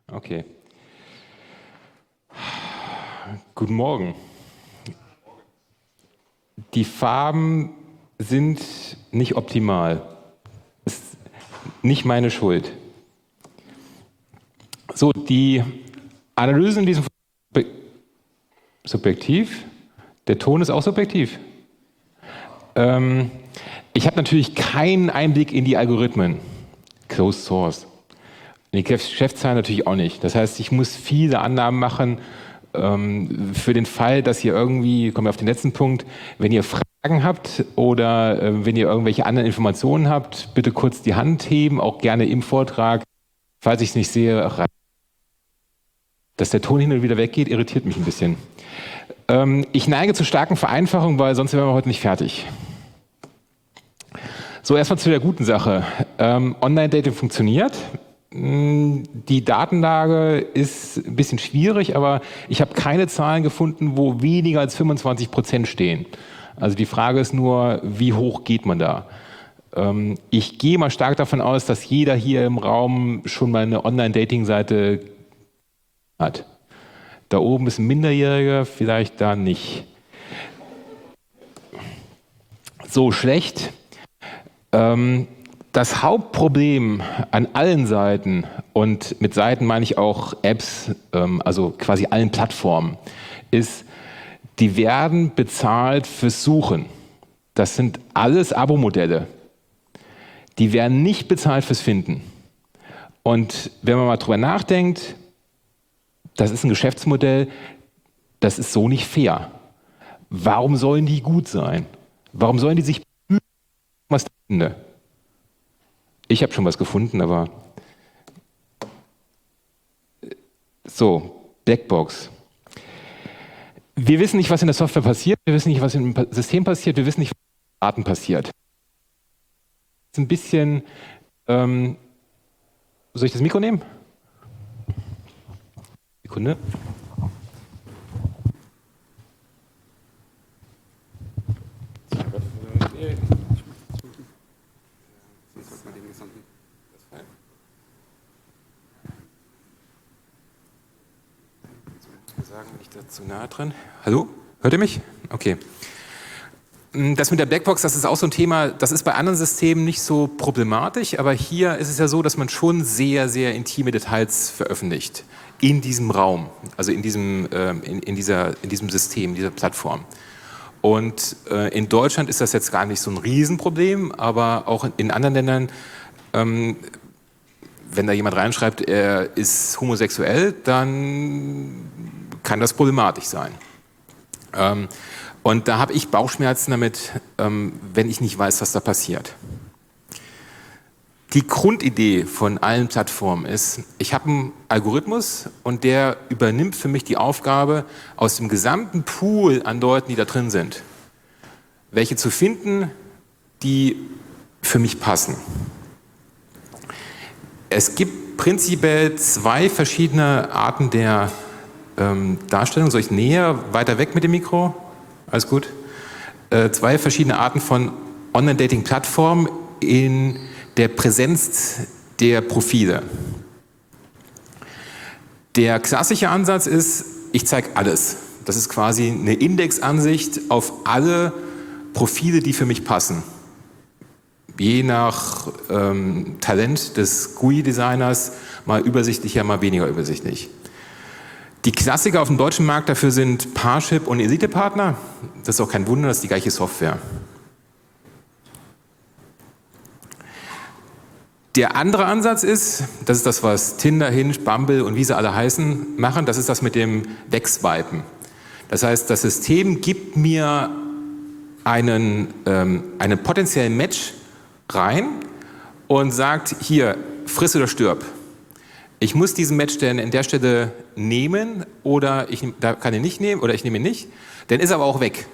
Okay. Guten Morgen. Die Farben sind nicht optimal. Ist nicht meine Schuld. So, die Analysen in diesem subjektiv. Der Ton ist auch subjektiv. Ich habe natürlich keinen Einblick in die Algorithmen. Closed Source. In die Geschäftszahlen natürlich auch nicht. Das heißt, ich muss viele Annahmen machen für den Fall, dass ihr irgendwie, kommen wir auf den letzten Punkt, wenn ihr Fragen habt oder wenn ihr irgendwelche anderen Informationen habt, bitte kurz die Hand heben, auch gerne im Vortrag. Falls ich es nicht sehe, dass der Ton hin und wieder weggeht, irritiert mich ein bisschen. Ich neige zu starken Vereinfachungen, weil sonst wären wir heute nicht fertig. So, erstmal zu der guten Sache. Online-Dating funktioniert. Die Datenlage ist ein bisschen schwierig, aber ich habe keine Zahlen gefunden, wo weniger als 25% stehen. Also die Frage ist nur, wie hoch geht man da? Ich gehe mal stark davon aus, dass jeder hier im Raum schon mal eine Online-Dating-Seite hat. Da oben ist ein Minderjähriger, vielleicht da nicht. So schlecht. Das Hauptproblem an allen Seiten, und mit Seiten meine ich auch Apps, also quasi allen Plattformen, ist, die werden bezahlt fürs Suchen. Das sind alles Abo-Modelle. Die werden nicht bezahlt fürs Finden. Und wenn man mal drüber nachdenkt, das ist ein Geschäftsmodell, das ist so nicht fair. Warum sollen die gut sein? Warum sollen die sich bemühen, was ich finde? Ich habe schon was gefunden, aber so, Blackbox. Wir wissen nicht, was in der Software passiert, wir wissen nicht, was im System passiert, wir wissen nicht, was in den Daten passiert. Das ist ein bisschen, soll ich das Mikro nehmen? Sekunde. Sagen, bin ich da zu nah dran? Hallo? Hört ihr mich? Okay. Das mit der Blackbox, das ist auch so ein Thema, das ist bei anderen Systemen nicht so problematisch, aber hier ist es ja so, dass man schon sehr, sehr intime Details veröffentlicht in diesem Raum, also in diesem System, dieser Plattform. Und in Deutschland ist das jetzt gar nicht so ein Riesenproblem, aber auch in anderen Ländern, wenn da jemand reinschreibt, er ist homosexuell, dann kann das problematisch sein. Und da habe ich Bauchschmerzen damit, wenn ich nicht weiß, was da passiert. Die Grundidee von allen Plattformen ist, ich habe einen Algorithmus und der übernimmt für mich die Aufgabe, aus dem gesamten Pool an Leuten, die da drin sind, welche zu finden, die für mich passen. Es gibt prinzipiell zwei verschiedene Arten der Darstellung. Soll ich näher, weiter weg mit dem Mikro? Alles gut? Zwei verschiedene Arten von Online-Dating-Plattformen in der Präsenz der Profile. Der klassische Ansatz ist, ich zeige alles. Das ist quasi eine Indexansicht auf alle Profile, die für mich passen. Je nach Talent des GUI-Designers mal übersichtlicher, mal weniger übersichtlich. Die Klassiker auf dem deutschen Markt dafür sind Parship und Elite-Partner. Das ist auch kein Wunder, das ist die gleiche Software. Der andere Ansatz ist, das ist das, was Tinder, Hinge, Bumble und wie sie alle heißen, machen, das ist das mit dem Wegswipen. Das heißt, das System gibt mir einen potenziellen Match rein und sagt, hier, friss oder stirb. Ich muss diesen Match denn an der Stelle nehmen oder da kann ihn nicht nehmen oder ich nehme ihn nicht, dann ist er aber auch weg.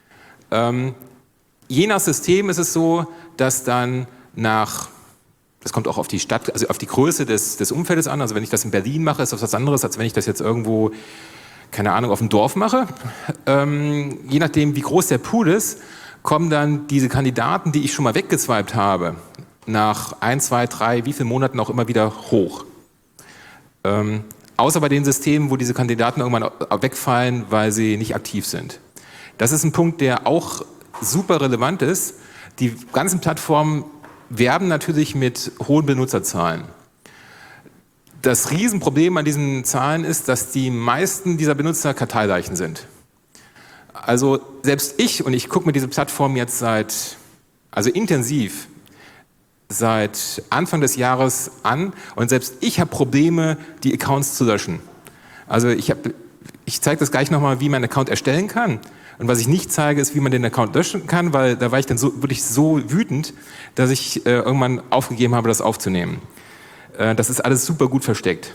Je nach System ist es so, dass dann das kommt auch auf die Stadt, also auf die Größe des Umfeldes an, also wenn ich das in Berlin mache, ist das was anderes, als wenn ich das jetzt irgendwo, keine Ahnung, auf dem Dorf mache. Je nachdem, wie groß der Pool ist, kommen dann diese Kandidaten, die ich schon mal weggezweipt habe, nach 1, 2, 3, wie vielen Monaten auch immer wieder hoch. Außer bei den Systemen, wo diese Kandidaten irgendwann wegfallen, weil sie nicht aktiv sind. Das ist ein Punkt, der auch super relevant ist. Die ganzen Plattformen werben natürlich mit hohen Benutzerzahlen. Das Riesenproblem an diesen Zahlen ist, dass die meisten dieser Benutzer Karteileichen sind. Also selbst ich, und ich gucke mir diese Plattform jetzt intensiv, seit Anfang des Jahres an, und selbst ich habe Probleme, die Accounts zu löschen. Also ich zeige das gleich nochmal, wie man einen Account erstellen kann. Und was ich nicht zeige, ist, wie man den Account löschen kann, weil da war ich dann wirklich so wütend, dass ich irgendwann aufgegeben habe, das aufzunehmen. Das ist alles super gut versteckt.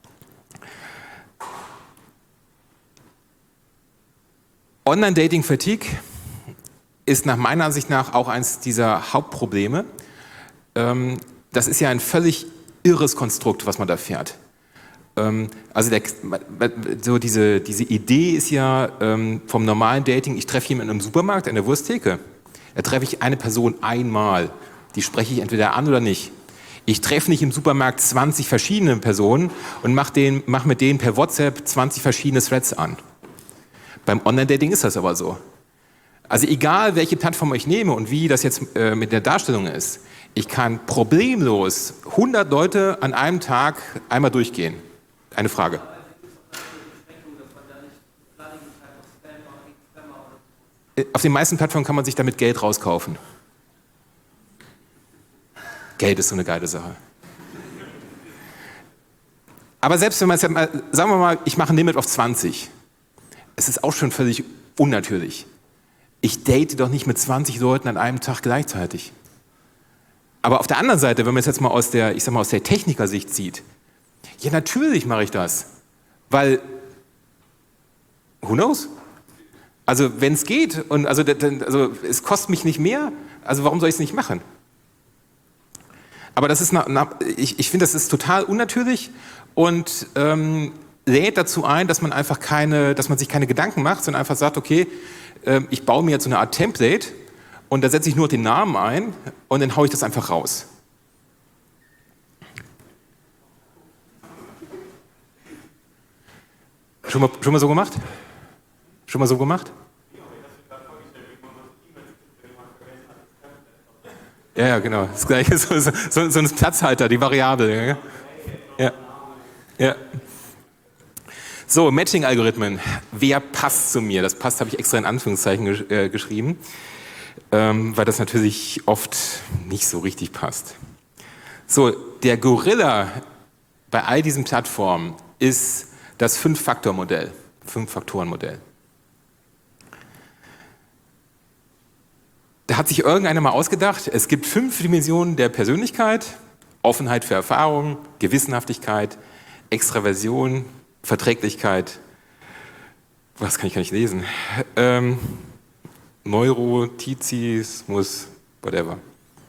Online-Dating-Fatigue ist nach meiner Ansicht nach auch eines dieser Hauptprobleme. Das ist ja ein völlig irres Konstrukt, was man da fährt. Also diese Idee ist ja vom normalen Dating, ich treffe jemanden im Supermarkt, an der Wursttheke. Da treffe ich eine Person einmal. Die spreche ich entweder an oder nicht. Ich treffe nicht im Supermarkt 20 verschiedene Personen und mach mit denen per WhatsApp 20 verschiedene Threads an. Beim Online-Dating ist das aber so. Also egal, welche Plattform ich nehme und wie das jetzt mit der Darstellung ist, ich kann problemlos 100 Leute an einem Tag einmal durchgehen. Eine Frage. Auf den meisten Plattformen kann man sich damit Geld rauskaufen. Geld ist so eine geile Sache. Aber selbst wenn man jetzt mal, sagen wir mal, ich mache ein Limit auf 20. Es ist auch schon völlig unnatürlich. Ich date doch nicht mit 20 Leuten an einem Tag gleichzeitig. Aber auf der anderen Seite, wenn man es jetzt mal aus der Technikersicht sieht, ja, natürlich mache ich das. Weil, who knows? Also, wenn es geht, und also es kostet mich nicht mehr, also warum soll ich es nicht machen? Aber das ist ich finde, das ist total unnatürlich und lädt dazu ein, dass man sich keine Gedanken macht, sondern einfach sagt, okay, ich baue mir jetzt so eine Art Template und da setze ich nur den Namen ein und dann haue ich das einfach raus. Schon mal so gemacht? Schon mal so gemacht? Ja, genau. Das Gleiche, so ein Platzhalter, die Variable. Ja. Ja. So, Matching-Algorithmen. Wer passt zu mir? Das passt, habe ich extra in Anführungszeichen geschrieben, weil das natürlich oft nicht so richtig passt. So, der Gorilla bei all diesen Plattformen ist das Fünf-Faktoren-Modell. Da hat sich irgendeiner mal ausgedacht, es gibt 5 Dimensionen der Persönlichkeit: Offenheit für Erfahrung, Gewissenhaftigkeit, Extraversion, Verträglichkeit, was kann ich gar nicht lesen, Neurotizismus, whatever.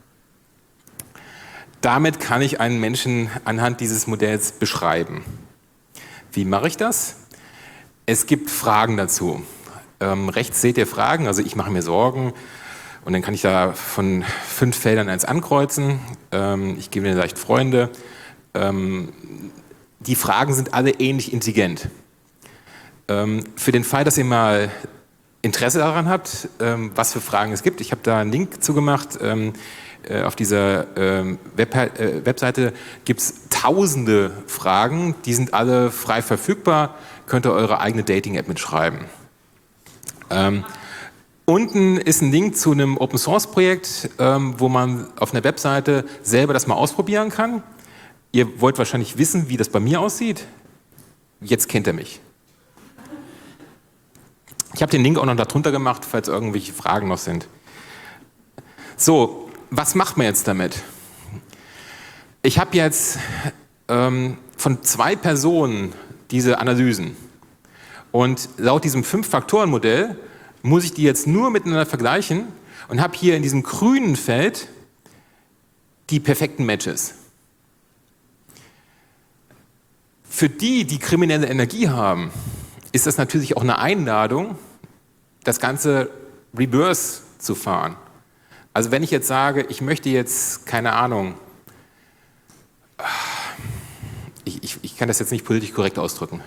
Damit kann ich einen Menschen anhand dieses Modells beschreiben. Wie mache ich das? Es gibt Fragen dazu. Rechts seht ihr Fragen, also ich mache mir Sorgen. Und dann kann ich da von 5 Feldern eins ankreuzen. Ich gebe mir leicht Freunde. Die Fragen sind alle ähnlich intelligent. Für den Fall, dass ihr mal Interesse daran habt, was für Fragen es gibt, ich habe da einen Link zugemacht. Auf dieser Webseite gibt es tausende Fragen, die sind alle frei verfügbar. Könnt ihr eure eigene Dating-App mitschreiben. Unten ist ein Link zu einem Open-Source-Projekt, wo man auf einer Webseite selber das mal ausprobieren kann. Ihr wollt wahrscheinlich wissen, wie das bei mir aussieht. Jetzt kennt ihr mich. Ich habe den Link auch noch darunter gemacht, falls irgendwelche Fragen noch sind. So, was macht man jetzt damit? Ich habe jetzt von 2 Personen diese Analysen. Und laut diesem 5-Faktoren-Modell muss ich die jetzt nur miteinander vergleichen und habe hier in diesem grünen Feld die perfekten Matches. Für die, die kriminelle Energie haben, ist das natürlich auch eine Einladung, das Ganze reverse zu fahren. Also wenn ich jetzt sage, ich möchte jetzt, keine Ahnung, ich kann das jetzt nicht politisch korrekt ausdrücken.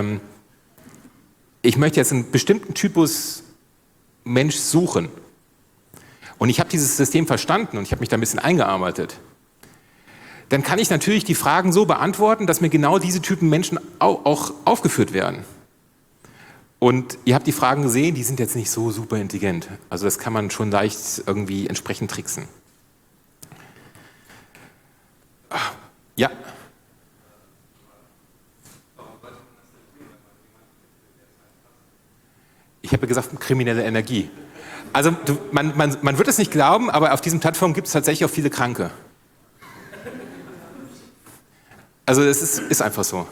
Ich möchte jetzt einen bestimmten Typus Mensch suchen. Und ich habe dieses System verstanden und ich habe mich da ein bisschen eingearbeitet. Dann kann ich natürlich die Fragen so beantworten, dass mir genau diese Typen Menschen auch aufgeführt werden. Und ihr habt die Fragen gesehen, die sind jetzt nicht so super intelligent. Also das kann man schon leicht irgendwie entsprechend tricksen. Ja. Ich habe ja gesagt, kriminelle Energie. Also man wird es nicht glauben, aber auf diesen Plattformen gibt es tatsächlich auch viele Kranke. Also es ist einfach so.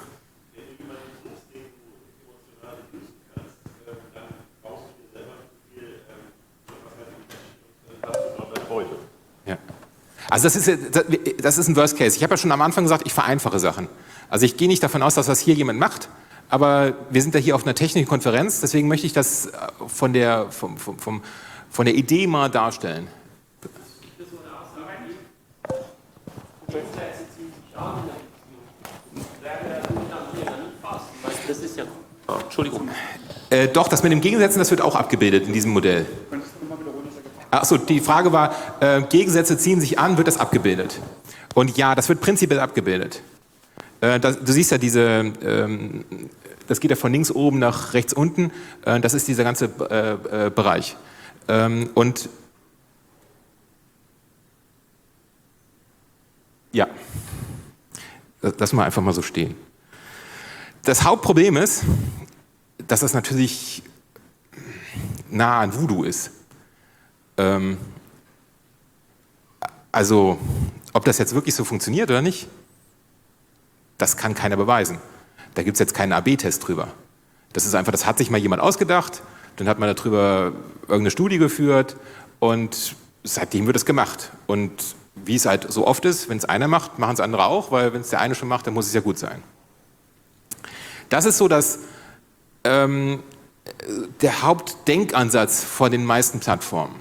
Ja. Also das ist ein Worst Case. Ich habe ja schon am Anfang gesagt, ich vereinfache Sachen. Also ich gehe nicht davon aus, dass das hier jemand macht, aber wir sind ja hier auf einer technischen Konferenz, deswegen möchte ich das von der Idee mal darstellen. Das ist ja... Entschuldigung. Doch, das mit dem Gegensätzen, das wird auch abgebildet in diesem Modell. Achso, die Frage war, Gegensätze ziehen sich an, wird das abgebildet? Und ja, das wird prinzipiell abgebildet. Du siehst ja das geht ja von links oben nach rechts unten, das ist dieser ganze Bereich. Und ja, lassen wir einfach mal so stehen. Das Hauptproblem ist, dass das natürlich nah an Voodoo ist. Also, ob das jetzt wirklich so funktioniert oder nicht, das kann keiner beweisen. Da gibt es jetzt keinen AB-Test drüber. Das ist einfach, das hat sich mal jemand ausgedacht, dann hat man darüber irgendeine Studie geführt und seitdem wird es gemacht. Und wie es halt so oft ist, wenn es einer macht, machen es andere auch, weil wenn es der eine schon macht, dann muss es ja gut sein. Das ist so der Hauptdenkansatz von den meisten Plattformen.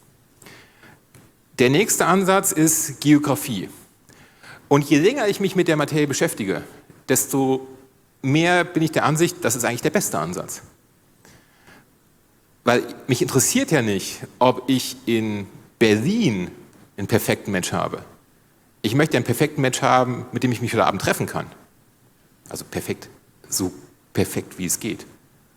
Der nächste Ansatz ist Geografie. Und je länger ich mich mit der Materie beschäftige, desto mehr bin ich der Ansicht, das ist eigentlich der beste Ansatz. Weil mich interessiert ja nicht, ob ich in Berlin einen perfekten Match habe. Ich möchte einen perfekten Match haben, mit dem ich mich heute Abend treffen kann. Also perfekt, so perfekt wie es geht.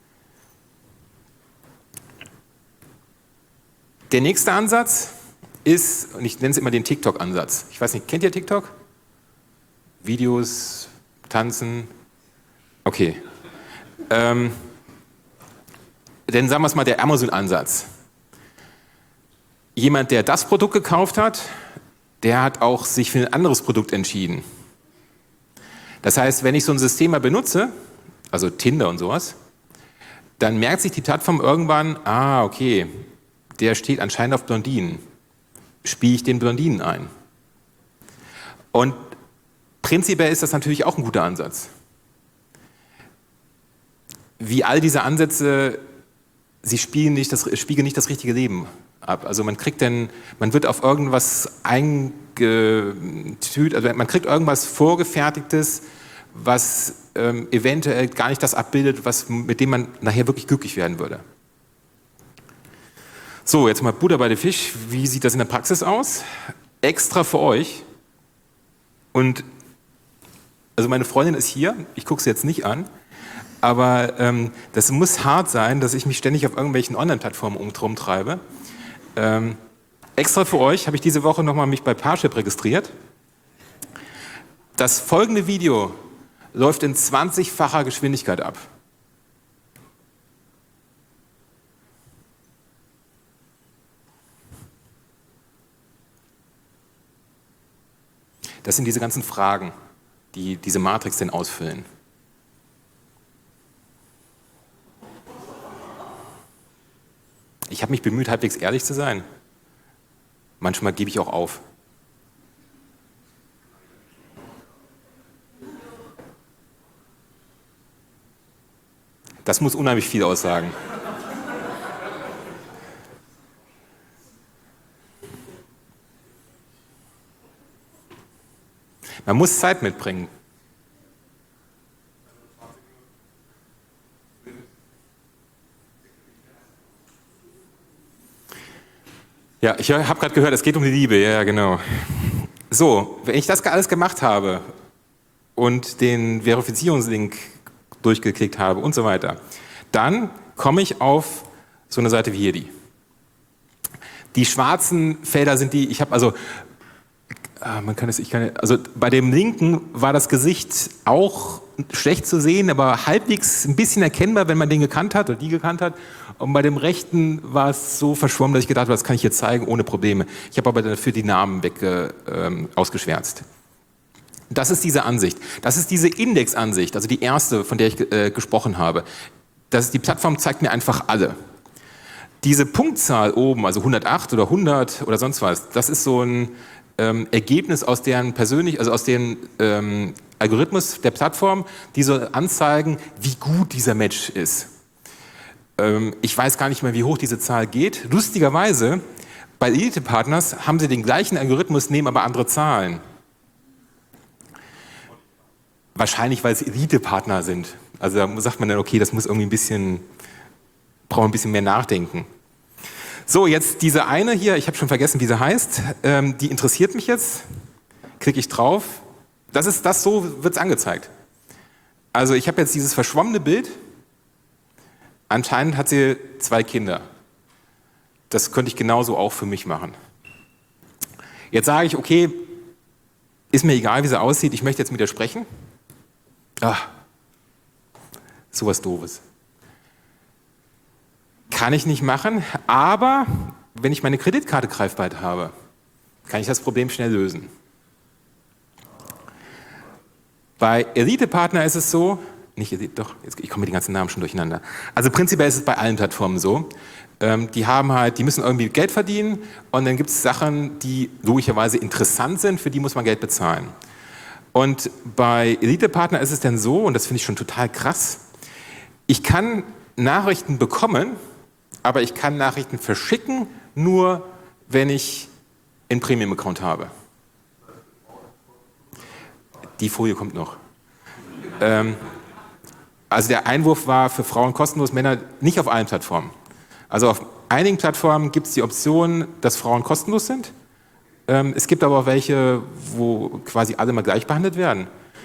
Der nächste Ansatz ist, und ich nenne es immer den TikTok-Ansatz. Ich weiß nicht, kennt ihr TikTok? Videos, Tanzen? Okay. Dann sagen wir es mal der Amazon-Ansatz. Jemand, der das Produkt gekauft hat, der hat auch sich für ein anderes Produkt entschieden. Das heißt, wenn ich so ein System mal benutze, also Tinder und sowas, dann merkt sich die Plattform irgendwann, okay, der steht anscheinend auf Blondinen. Spiele ich den Blondinen ein. Und prinzipiell ist das natürlich auch ein guter Ansatz. Wie all diese Ansätze, sie spiegeln nicht das richtige Leben ab. Also man wird auf irgendwas eingetütet, also man kriegt irgendwas Vorgefertigtes, was eventuell gar nicht das abbildet, mit dem man nachher wirklich glücklich werden würde. So, jetzt mal Butter bei den Fisch. Wie sieht das in der Praxis aus? Extra für euch. Und also meine Freundin ist hier, ich gucke sie jetzt nicht an, aber das muss hart sein, dass ich mich ständig auf irgendwelchen Online-Plattformen rumtreibe. Extra für euch habe ich diese Woche nochmal mich bei Parship registriert. Das folgende Video läuft in 20-facher Geschwindigkeit ab. Das sind diese ganzen Fragen, die diese Matrix denn ausfüllen. Ich habe mich bemüht, halbwegs ehrlich zu sein. Manchmal gebe ich auch auf. Das muss unheimlich viel aussagen. Man muss Zeit mitbringen. Ja, ich habe gerade gehört, es geht um die Liebe. Ja, genau. So, wenn ich das alles gemacht habe und den Verifizierungslink durchgeklickt habe und so weiter, dann komme ich auf so eine Seite wie hier die. Die schwarzen Felder sind die, ich habe also, also bei dem linken war das Gesicht auch schlecht zu sehen, aber halbwegs ein bisschen erkennbar, wenn man den gekannt hat oder die gekannt hat. Und bei dem rechten war es so verschwommen, dass ich gedacht habe, das kann ich jetzt zeigen ohne Probleme. Ich habe aber dafür die Namen ausgeschwärzt. Das ist diese Ansicht. Das ist diese Indexansicht, also die erste, von der ich gesprochen habe. Die Plattform zeigt mir einfach alle. Diese Punktzahl oben, also 108 oder 100 oder sonst was, das ist so ein Ergebnis aus deren aus dem Algorithmus der Plattform, die so anzeigen, wie gut dieser Match ist. Ich weiß gar nicht mehr, wie hoch diese Zahl geht. Lustigerweise, bei Elite Partners haben sie den gleichen Algorithmus, nehmen aber andere Zahlen. Wahrscheinlich, weil es Elite-Partner sind. Also da sagt man dann, okay, das muss irgendwie braucht ein bisschen mehr nachdenken. So, jetzt diese eine hier, ich habe schon vergessen, wie sie heißt, die interessiert mich jetzt. Klicke ich drauf. So wird es angezeigt. Also ich habe jetzt dieses verschwommene Bild. Anscheinend hat sie 2 Kinder. Das könnte ich genauso auch für mich machen. Jetzt sage ich, okay, ist mir egal, wie sie aussieht, ich möchte jetzt mit ihr sprechen. Sowas Doofes. Kann ich nicht machen, aber wenn ich meine Kreditkarte greifbar habe, kann ich das Problem schnell lösen. Bei Elite-Partner ist es so, ich komme mit den ganzen Namen schon durcheinander. Also prinzipiell ist es bei allen Plattformen so, die müssen irgendwie Geld verdienen und dann gibt es Sachen, die logischerweise interessant sind, für die muss man Geld bezahlen. Und bei Elite-Partner ist es dann so, und das finde ich schon total krass, ich kann Nachrichten bekommen, aber ich kann Nachrichten verschicken, nur wenn ich einen Premium-Account habe. Die Folie kommt noch. Also der Einwurf war für Frauen kostenlos, Männer nicht auf allen Plattformen. Also auf einigen Plattformen gibt es die Option, dass Frauen kostenlos sind. Es gibt aber auch welche, wo quasi alle mal gleich behandelt werden.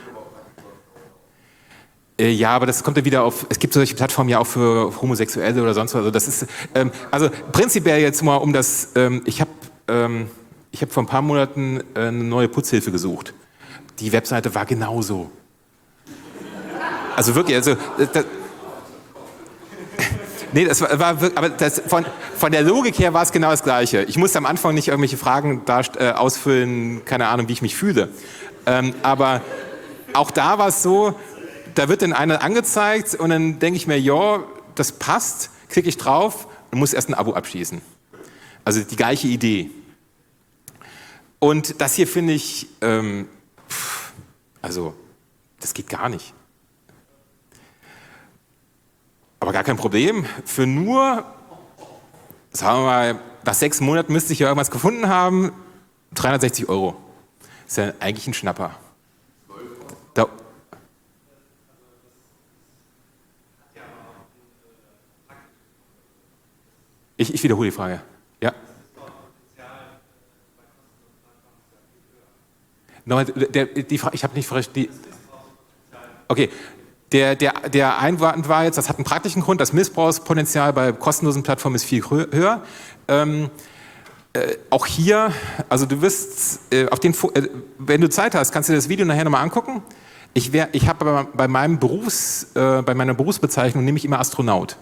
Ja, aber das kommt ja wieder auf, es gibt solche Plattformen ja auch für Homosexuelle oder sonst was. Also das ist, also prinzipiell jetzt mal um das, ich hab vor ein paar Monaten eine neue Putzhilfe gesucht. Die Webseite war genauso. Also wirklich, nee, das war wirklich, aber von der Logik her war es genau das Gleiche. Ich musste am Anfang nicht irgendwelche Fragen ausfüllen, keine Ahnung, wie ich mich fühle. Aber auch da war es so, da wird dann einer angezeigt und dann denke ich mir, ja, das passt, klicke ich drauf und muss erst ein Abo abschließen. Also die gleiche Idee. Und das hier finde ich, das geht gar nicht. Aber gar kein Problem. Für nur, sagen wir mal, nach 6 Monaten müsste ich ja irgendwas gefunden haben, 360 €. Ist ja eigentlich ein Schnapper. Ich wiederhole die Frage. Ja. Ich habe nicht verstanden. Okay. Der Einwand war jetzt, das hat einen praktischen Grund, das Missbrauchspotenzial bei kostenlosen Plattformen ist viel höher. Auch hier, also du wirst, wenn du Zeit hast, kannst du dir das Video nachher nochmal angucken. Ich habe bei meiner Berufsbezeichnung nehme ich immer Astronaut.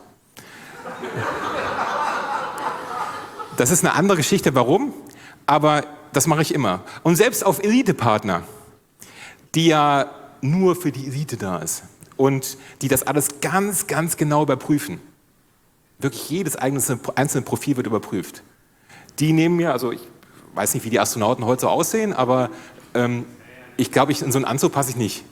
Das ist eine andere Geschichte, warum, aber das mache ich immer. Und selbst auf Elite-Partner, die ja nur für die Elite da ist und die das alles ganz, ganz genau überprüfen. Wirklich jedes einzelne Profil wird überprüft. Die nehmen mir, also ich weiß nicht, wie die Astronauten heute so aussehen, aber ich glaube, in so einen Anzug passe ich nicht.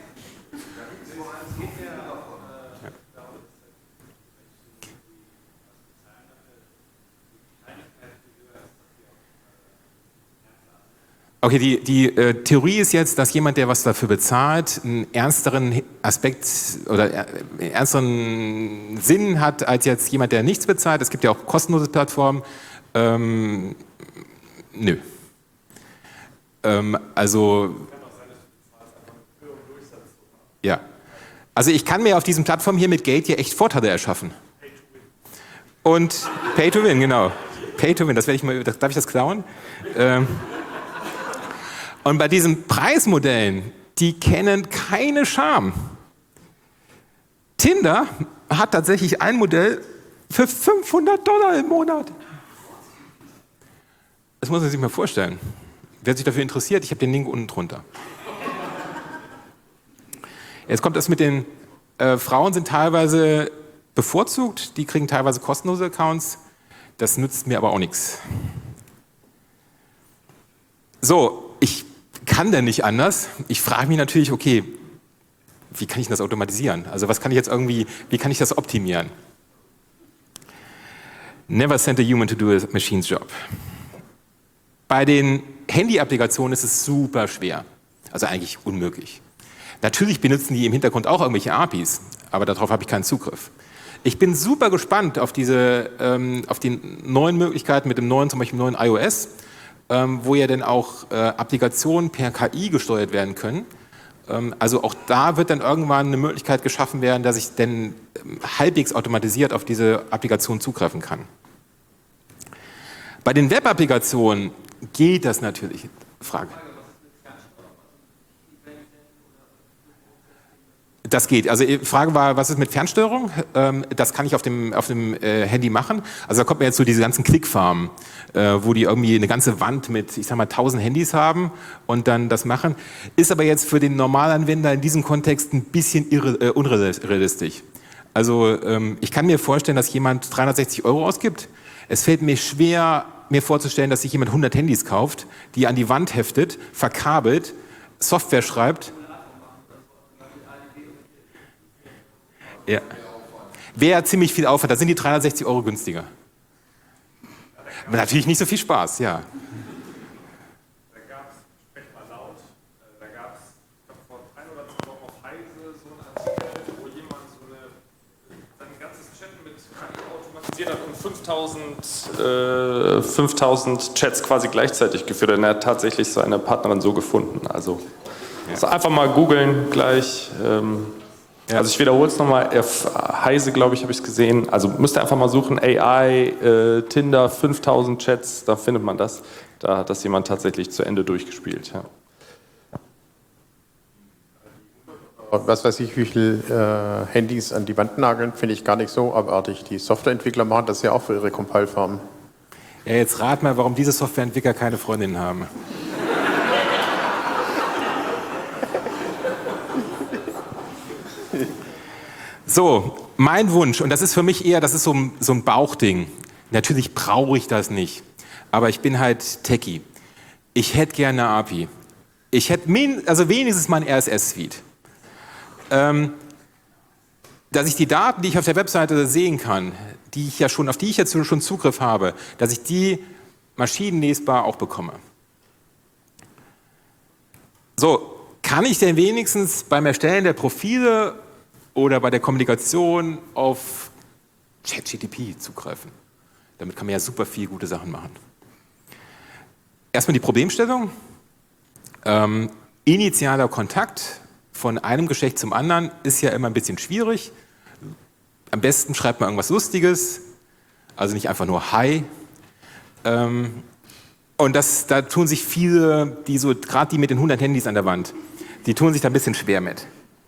Okay, die Theorie ist jetzt, dass jemand, der was dafür bezahlt, einen ernsteren Aspekt oder einen ernsteren Sinn hat als jetzt jemand, der nichts bezahlt. Es gibt ja auch kostenlose Plattformen. Nö. Also, ja. Also ich kann mir auf diesen Plattformen hier mit Geld hier echt Vorteile erschaffen. Und Pay to Win, genau. Pay to Win, das werde ich mal, darf ich das klauen? Und bei diesen Preismodellen, die kennen keine Scham. Tinder hat tatsächlich ein Modell für $500 im Monat. Das muss man sich mal vorstellen. Wer sich dafür interessiert, ich habe den Link unten drunter. Jetzt kommt das mit den Frauen sind teilweise bevorzugt, die kriegen teilweise kostenlose Accounts. Das nützt mir aber auch nichts. So, ich kann denn nicht anders. Ich frage mich natürlich, okay, wie kann ich das automatisieren? Also was kann ich jetzt irgendwie, wie kann ich das optimieren? Never send a human to do a machine's job. Bei den Handy-Applikationen ist es super schwer, also eigentlich unmöglich. Natürlich benutzen die im Hintergrund auch irgendwelche APIs, aber darauf habe ich keinen Zugriff. Ich bin super gespannt auf die neuen Möglichkeiten mit dem neuen, zum Beispiel neuen iOS, wo ja dann auch Applikationen per KI gesteuert werden können. Also auch da wird dann irgendwann eine Möglichkeit geschaffen werden, dass ich dann halbwegs automatisiert auf diese Applikation zugreifen kann. Bei den Web-Applikationen geht das natürlich. Frage. Das geht. Also die Frage war, was ist mit Fernsteuerung? Das kann ich auf dem Handy machen. Also da kommt man jetzt so diese ganzen Clickfarmen, wo die irgendwie eine ganze Wand mit, ich sag mal, 1000 Handys haben und dann das machen. Ist aber jetzt für den Normalanwender in diesem Kontext ein bisschen unrealistisch. Also ich kann mir vorstellen, dass jemand 360 € ausgibt. Es fällt mir schwer, mir vorzustellen, dass sich jemand 100 Handys kauft, die an die Wand heftet, verkabelt, Software schreibt. Ja. Wäre ziemlich viel Aufwand, da sind die 360 € günstiger. Aber natürlich nicht so viel Spaß, ja. Da gab es, sprech mal laut, da gab es, ich glaube vor 1 oder 2 Wochen auf Heise so einen Artikel, wo jemand sein ganzes Chatten mit KI automatisiert hat und 5000 Chats quasi gleichzeitig geführt hat. Und er hat tatsächlich seine Partnerin so gefunden. Also, also einfach mal googeln gleich. Also ich wiederhole es nochmal, auf Heise, glaube ich, habe ich es gesehen. Also müsst ihr einfach mal suchen, AI, Tinder, 5000 Chats, da findet man das. Da hat das jemand tatsächlich zu Ende durchgespielt. Ja. Was weiß ich, wie viele Handys an die Wand nageln, finde ich gar nicht so abartig. Die Softwareentwickler machen das ja auch für ihre Compile-Farmen. Ja, jetzt rat mal, warum diese Softwareentwickler keine Freundinnen haben. So, mein Wunsch, und das ist für mich eher, das ist so ein Bauchding. Natürlich brauche ich das nicht, aber ich bin halt Techie. Ich hätte gerne eine API. Ich hätte wenigstens mal ein RSS-Feed. Dass ich die Daten, die ich auf der Webseite sehen kann, auf die ich jetzt schon Zugriff habe, dass ich die maschinenlesbar auch bekomme. So, kann ich denn wenigstens beim Erstellen der Profile oder bei der Kommunikation auf ChatGPT zugreifen? Damit kann man ja super viel gute Sachen machen. Erstmal die Problemstellung. Initialer Kontakt von einem Geschlecht zum anderen ist ja immer ein bisschen schwierig. Am besten schreibt man irgendwas Lustiges, also nicht einfach nur Hi. Und da tun sich viele, gerade die mit den 100 Handys an der Wand, die tun sich da ein bisschen schwer mit.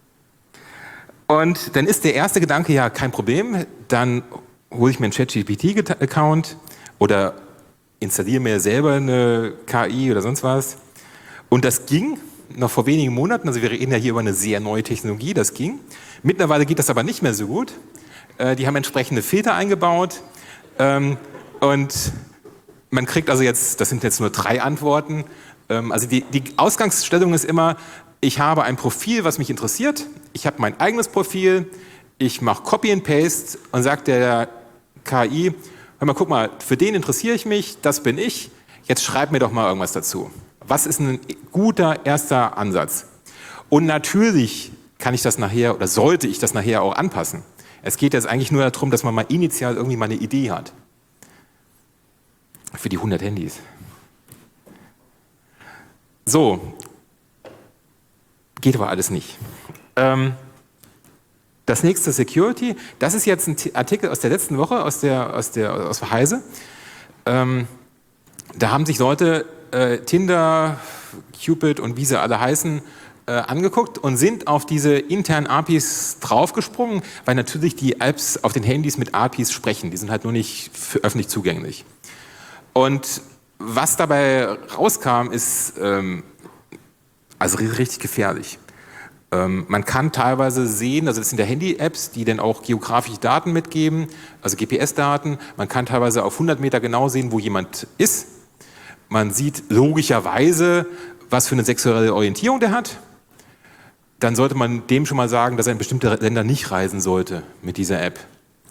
Und dann ist der erste Gedanke, ja, kein Problem, dann hole ich mir einen ChatGPT-Account oder installiere mir selber eine KI oder sonst was. Und das ging noch vor wenigen Monaten, also wir reden ja hier über eine sehr neue Technologie, das ging. Mittlerweile geht das aber nicht mehr so gut. Die haben entsprechende Filter eingebaut und man kriegt also jetzt, das sind jetzt nur 3 Antworten. Also die Ausgangsstellung ist immer, ich habe ein Profil, was mich interessiert, ich habe mein eigenes Profil, ich mache Copy and Paste und sage der KI, hör mal, guck mal, für den interessiere ich mich, das bin ich, jetzt schreib mir doch mal irgendwas dazu. Was ist ein guter erster Ansatz? Und natürlich kann ich das nachher oder sollte ich das nachher auch anpassen. Es geht jetzt eigentlich nur darum, dass man mal initial irgendwie mal eine Idee hat. Für die 100 Handys. So, geht aber alles nicht. Das nächste Security, das ist jetzt ein Artikel aus der letzten Woche, aus Heise. Da haben sich Leute Tinder, Cupid und wie sie alle heißen, angeguckt und sind auf diese internen APIs draufgesprungen, weil natürlich die Apps auf den Handys mit APIs sprechen. Die sind halt nur nicht für öffentlich zugänglich. Und was dabei rauskam, ist also richtig gefährlich. Man kann teilweise sehen, also das sind ja Handy-Apps, die dann auch geografische Daten mitgeben, also GPS-Daten. Man kann teilweise auf 100 Meter genau sehen, wo jemand ist. Man sieht logischerweise, was für eine sexuelle Orientierung der hat. Dann sollte man dem schon mal sagen, dass er in bestimmte Länder nicht reisen sollte mit dieser App.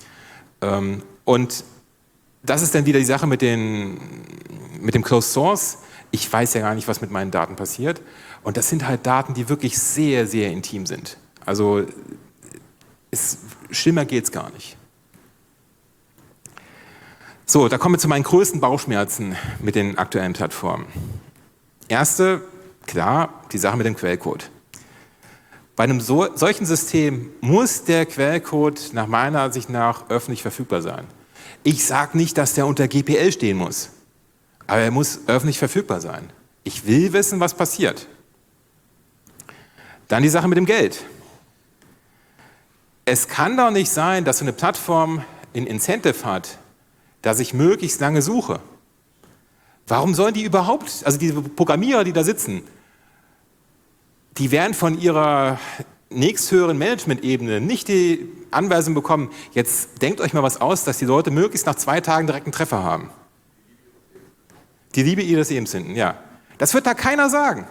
Und das ist dann wieder die Sache mit dem Closed Source. Ich weiß ja gar nicht, was mit meinen Daten passiert. Und das sind halt Daten, die wirklich sehr, sehr intim sind. Also schlimmer geht es gar nicht. So, da kommen wir zu meinen größten Bauchschmerzen mit den aktuellen Plattformen. Erste, klar, die Sache mit dem Quellcode. Bei einem solchen System muss der Quellcode nach meiner Ansicht nach öffentlich verfügbar sein. Ich sage nicht, dass der unter GPL stehen muss, aber er muss öffentlich verfügbar sein. Ich will wissen, was passiert. Dann die Sache mit dem Geld. Es kann doch nicht sein, dass so eine Plattform ein Incentive hat, dass ich möglichst lange suche. Warum sollen die überhaupt, also diese Programmierer, die da sitzen, die werden von ihrer nächsthöheren Management-Ebene nicht die Anweisung bekommen, jetzt denkt euch mal was aus, dass die Leute möglichst nach 2 Tagen direkt einen Treffer haben. Die Liebe ihres Lebens finden, ja. Das wird da keiner sagen.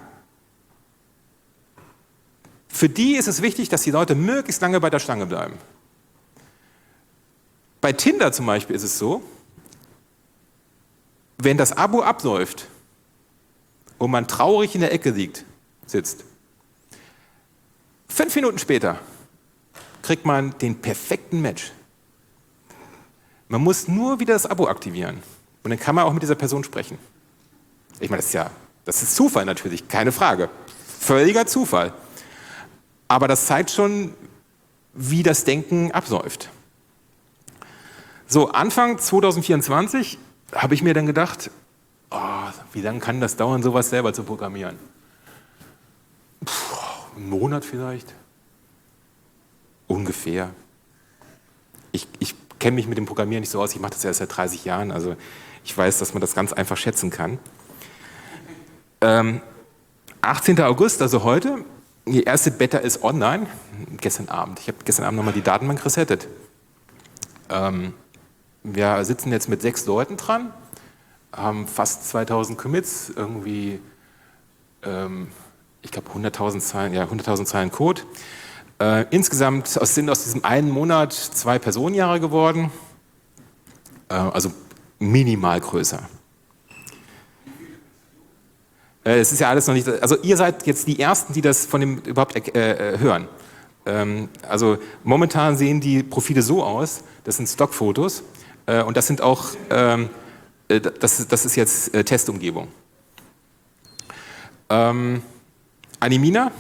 Für die ist es wichtig, dass die Leute möglichst lange bei der Stange bleiben. Bei Tinder zum Beispiel ist es so, wenn das Abo abläuft und man traurig in der Ecke sitzt, 5 Minuten später kriegt man den perfekten Match. Man muss nur wieder das Abo aktivieren und dann kann man auch mit dieser Person sprechen. Ich meine, das ist Zufall natürlich, keine Frage. Völliger Zufall. Aber das zeigt schon, wie das Denken abläuft. So, Anfang 2024 habe ich mir dann gedacht, wie lange kann das dauern, sowas selber zu programmieren? Einen Monat vielleicht? Ungefähr. Ich kenne mich mit dem Programmieren nicht so aus, ich mache das erst seit 30 Jahren, also ich weiß, dass man das ganz einfach schätzen kann. 18. August, also heute, die erste Beta ist online, gestern Abend. Ich habe gestern Abend nochmal die Datenbank resettet. Wir sitzen jetzt mit 6 Leuten dran, haben fast 2000 Commits, irgendwie, ich glaube 100.000 Zeilen Code. Insgesamt sind aus diesem einen Monat 2 Personenjahre geworden, also minimal größer. Es ist ja alles noch nicht, also ihr seid jetzt die Ersten, die das von dem überhaupt hören. Also momentan sehen die Profile so aus, das sind Stockfotos und das sind auch, das ist jetzt Testumgebung. Animina,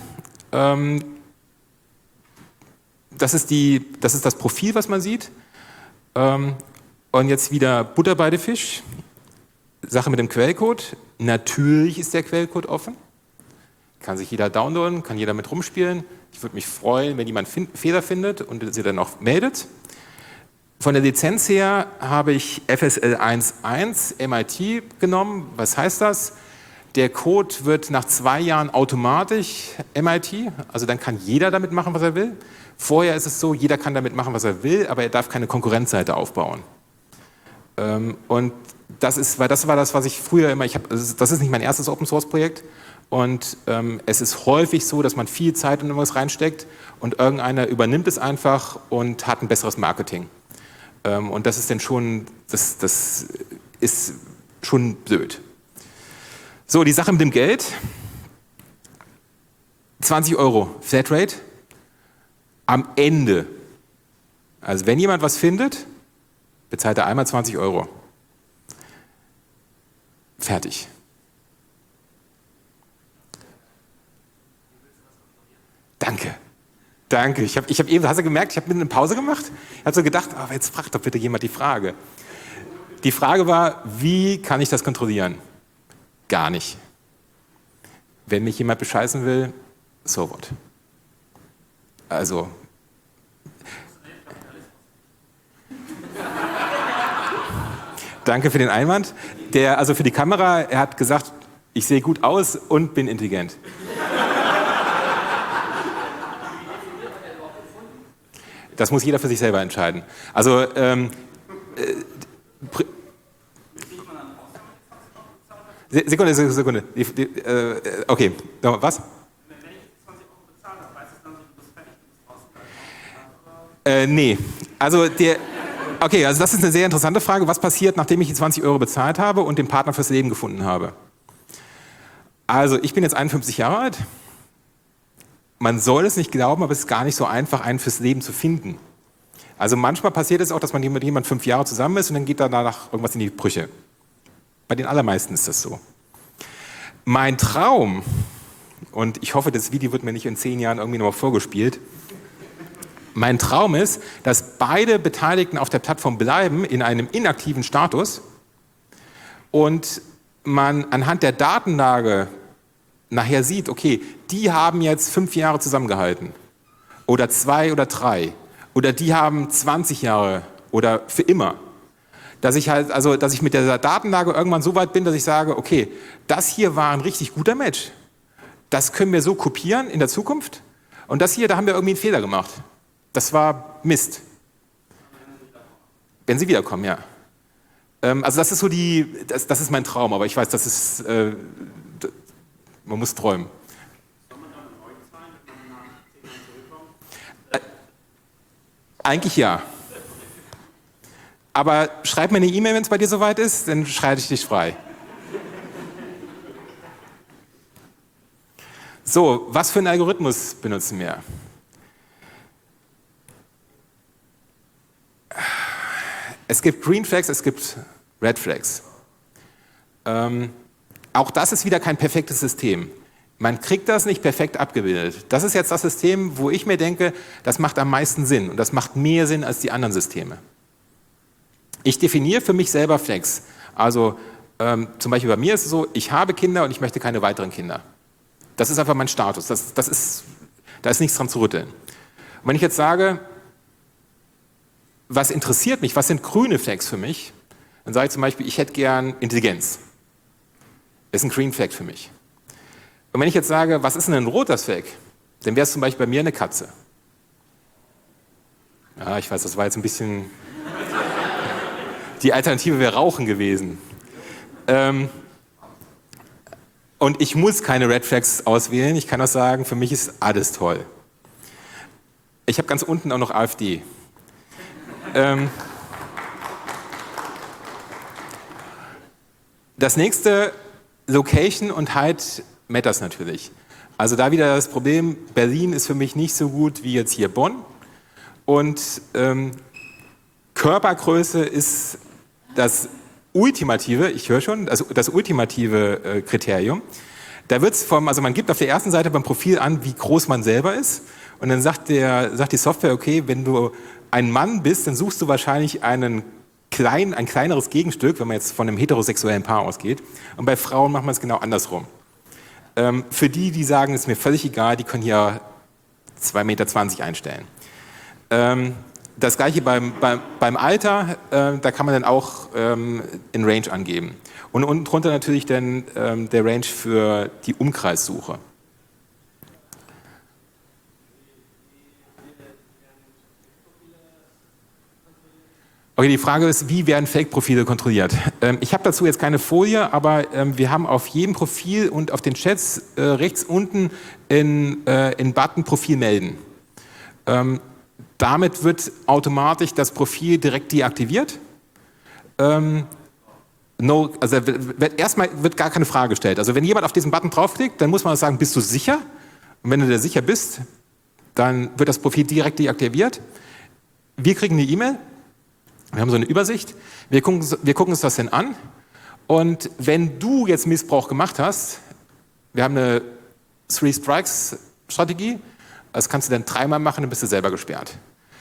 das ist das Profil, was man sieht. Und jetzt wieder Butter bei den Fisch. Sache mit dem Quellcode. Natürlich ist der Quellcode offen. Kann sich jeder downloaden, kann jeder mit rumspielen. Ich würde mich freuen, wenn jemand Fehler findet und sie dann auch meldet. Von der Lizenz her habe ich FSL 1.1 MIT genommen. Was heißt das? Der Code wird nach 2 Jahren automatisch MIT, also dann kann jeder damit machen, was er will. Vorher ist es so, jeder kann damit machen, was er will, aber er darf keine Konkurrenzseite aufbauen. Und das war das, was ich früher immer, das ist nicht mein erstes Open-Source-Projekt und es ist häufig so, dass man viel Zeit in irgendwas reinsteckt und irgendeiner übernimmt es einfach und hat ein besseres Marketing. Und das ist dann schon, das ist schon blöd. So, die Sache mit dem Geld. 20 € Flatrate. Am Ende. Also wenn jemand was findet, bezahlt er einmal 20 €. fertig. Danke. Danke. Ich hab eben, hast du gemerkt, ich habe eine Pause gemacht? Ich habe so gedacht, aber jetzt fragt doch bitte jemand die Frage. Die Frage war, wie kann ich das kontrollieren? Gar nicht. Wenn mich jemand bescheißen will, so what? Also. Danke für den Einwand. Also für die Kamera, er hat gesagt, ich sehe gut aus und bin intelligent. Das muss jeder für sich selber entscheiden. Also, Sekunde. Okay, was? Nee, also okay, also das ist eine sehr interessante Frage. Was passiert, nachdem ich die 20 € bezahlt habe und den Partner fürs Leben gefunden habe? Also ich bin jetzt 51 Jahre alt. Man soll es nicht glauben, aber es ist gar nicht so einfach, einen fürs Leben zu finden. Also manchmal passiert es auch, dass man mit jemandem 5 Jahre zusammen ist und dann geht danach irgendwas in die Brüche. Bei den allermeisten ist das so. Mein Traum, und ich hoffe, das Video wird mir nicht in 10 Jahren irgendwie nochmal vorgespielt, mein Traum ist, dass beide Beteiligten auf der Plattform bleiben in einem inaktiven Status und man anhand der Datenlage nachher sieht, okay, die haben jetzt 5 Jahre zusammengehalten oder 2 oder 3 oder die haben 20 Jahre oder für immer. Dass ich mit der Datenlage irgendwann so weit bin, dass ich sage, okay, das hier war ein richtig guter Match. Das können wir so kopieren in der Zukunft und das hier, da haben wir irgendwie einen Fehler gemacht. Das war Mist. Wenn sie wiederkommen, ja. Also das ist so das ist mein Traum, aber ich weiß, das ist, man muss träumen. Soll man dann neu zahlen, wenn man nach 10 Jahren zurückkommt? Eigentlich ja. Aber schreib mir eine E-Mail, wenn es bei dir soweit ist, dann schalte ich dich frei. So, was für einen Algorithmus benutzen wir? Es gibt Green Flags, es gibt Red Flags. Auch das ist wieder kein perfektes System. Man kriegt das nicht perfekt abgebildet. Das ist jetzt das System, wo ich mir denke, das macht am meisten Sinn und das macht mehr Sinn als die anderen Systeme. Ich definiere für mich selber Flags. Also zum Beispiel bei mir ist es so, ich habe Kinder und ich möchte keine weiteren Kinder. Das ist einfach mein Status. Da ist nichts dran zu rütteln. Und wenn ich jetzt sage, was interessiert mich, was sind grüne Flags für mich, dann sage ich zum Beispiel, ich hätte gern Intelligenz. Das ist ein Green Flag für mich. Und wenn ich jetzt sage, was ist denn ein roter Flag, dann wäre es zum Beispiel bei mir eine Katze. Ja, ich weiß, das war jetzt ein bisschen... Die Alternative wäre Rauchen gewesen. Und ich muss keine Red Flags auswählen. Ich kann auch sagen, für mich ist alles toll. Ich habe ganz unten auch noch AfD. Das nächste, Location und Height matters natürlich. Also da wieder das Problem, Berlin ist für mich nicht so gut wie jetzt hier Bonn. Und Körpergröße ist das ultimative, ich höre schon, das ultimative Kriterium. Da wird's also man gibt auf der ersten Seite beim Profil an, wie groß man selber ist. Und dann sagt die Software, okay, wenn du ein Mann bist, dann suchst du wahrscheinlich ein kleineres Gegenstück, wenn man jetzt von einem heterosexuellen Paar ausgeht. Und bei Frauen macht man es genau andersrum. Für die sagen, es ist mir völlig egal, die können hier 2,20 Meter einstellen. Das gleiche beim Alter, da kann man dann auch in Range angeben. Und unten drunter natürlich dann der Range für die Umkreissuche. Okay, die Frage ist, wie werden Fake-Profile kontrolliert? Ich habe dazu jetzt keine Folie, aber wir haben auf jedem Profil und auf den Chats rechts unten in Button Profil melden. Damit wird automatisch das Profil direkt deaktiviert. Erstmal wird gar keine Frage gestellt. Also wenn jemand auf diesen Button draufklickt, dann muss man sagen, bist du sicher? Und wenn du da sicher bist, dann wird das Profil direkt deaktiviert. Wir kriegen eine E-Mail. Wir haben so eine Übersicht, wir gucken uns das dann an Und wenn du jetzt Missbrauch gemacht hast, wir haben eine Three-Strikes-Strategie, das kannst du dann 3-mal machen, dann bist du selber gesperrt.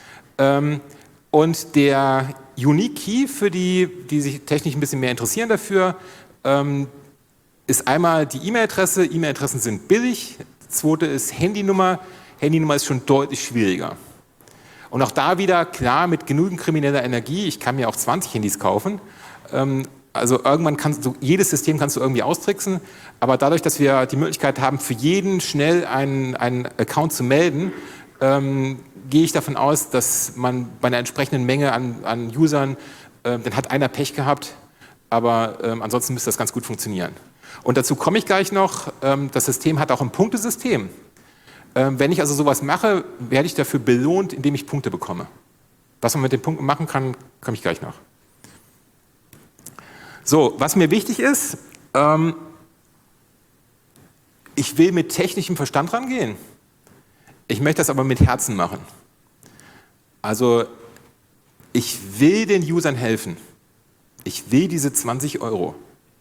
Und der Unique Key für die sich technisch ein bisschen mehr interessieren dafür, ist einmal die E-Mail-Adresse. E-Mail-Adressen sind billig. Das zweite ist Handynummer. Handynummer ist schon deutlich schwieriger. Und auch da wieder, klar, mit genügend krimineller Energie, ich kann mir auch 20 Handys kaufen. Also irgendwann kannst du, jedes System kannst du irgendwie austricksen, aber dadurch, dass wir die Möglichkeit haben, für jeden schnell einen Account zu melden, gehe ich davon aus, dass man bei einer entsprechenden Menge an Usern, dann hat einer Pech gehabt, aber ansonsten müsste das ganz gut funktionieren. Und dazu komme ich gleich noch, das System hat auch ein Punktesystem. Wenn ich also sowas mache, werde ich dafür belohnt, indem ich Punkte bekomme. Was man mit den Punkten machen kann, komme ich gleich noch. So, was mir wichtig ist, ich will mit technischem Verstand rangehen. Ich möchte das aber mit Herzen machen. Also, ich will den Usern helfen. Ich will diese 20 €.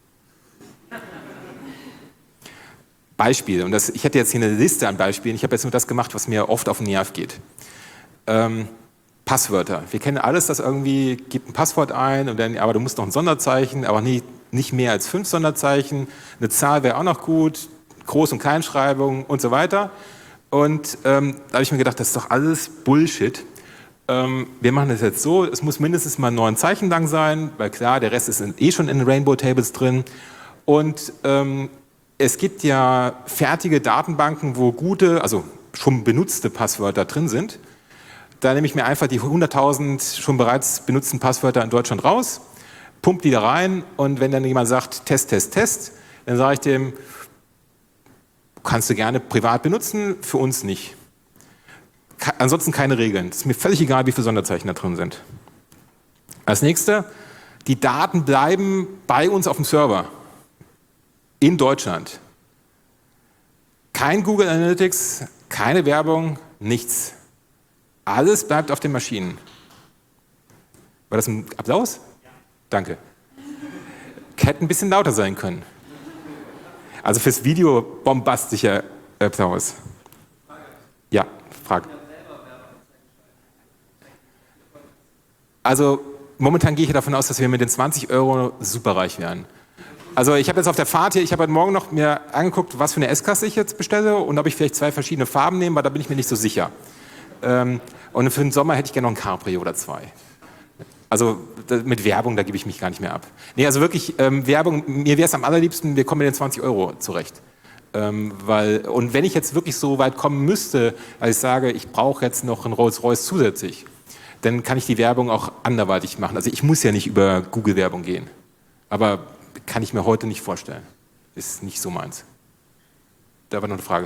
Beispiel, und ich hätte jetzt hier eine Liste an Beispielen, ich habe jetzt nur das gemacht, was mir oft auf den Nerv geht. Passwörter. Wir kennen alles, das irgendwie, gibt ein Passwort ein, und dann, aber du musst noch ein Sonderzeichen, aber nicht mehr als 5 Sonderzeichen. Eine Zahl wäre auch noch gut, Groß- und Kleinschreibung und so weiter. Und da habe ich mir gedacht, das ist doch alles Bullshit. Wir machen das jetzt so, es muss mindestens mal 9 Zeichen lang sein, weil klar, der Rest ist schon in den Rainbow Tables drin. Und es gibt ja fertige Datenbanken, wo gute, also schon benutzte Passwörter drin sind. Da nehme ich mir einfach die 100.000 schon bereits benutzten Passwörter in Deutschland raus, pumpe die da rein, und wenn dann jemand sagt, Test, Test, Test, dann sage ich dem, kannst du gerne privat benutzen, für uns nicht. Ansonsten keine Regeln. Es ist mir völlig egal, wie viele Sonderzeichen da drin sind. Als nächstes, die Daten bleiben bei uns auf dem Server in Deutschland. Kein Google Analytics, keine Werbung, nichts. Alles bleibt auf den Maschinen. War das ein Applaus? Ja. Danke. Hätte ein bisschen lauter sein können. Also fürs Video bombastischer Applaus. Ja, Frage. Also momentan gehe ich davon aus, dass wir mit den 20 € superreich werden. Also ich habe jetzt auf der Fahrt hier, ich habe heute Morgen noch mir angeguckt, was für eine S-Klasse ich jetzt bestelle und ob ich vielleicht 2 verschiedene Farben nehme, weil da bin ich mir nicht so sicher. Und für den Sommer hätte ich gerne noch ein Cabrio oder 2. Also mit Werbung, da gebe ich mich gar nicht mehr ab. Nee, also wirklich, Werbung, mir wäre es am allerliebsten, wir kommen mit den 20 € zurecht. Und wenn ich jetzt wirklich so weit kommen müsste, als ich sage, ich brauche jetzt noch einen Rolls-Royce zusätzlich, dann kann ich die Werbung auch anderweitig machen. Also ich muss ja nicht über Google-Werbung gehen. Aber kann ich mir heute nicht vorstellen. Ist nicht so meins. Da war noch eine Frage.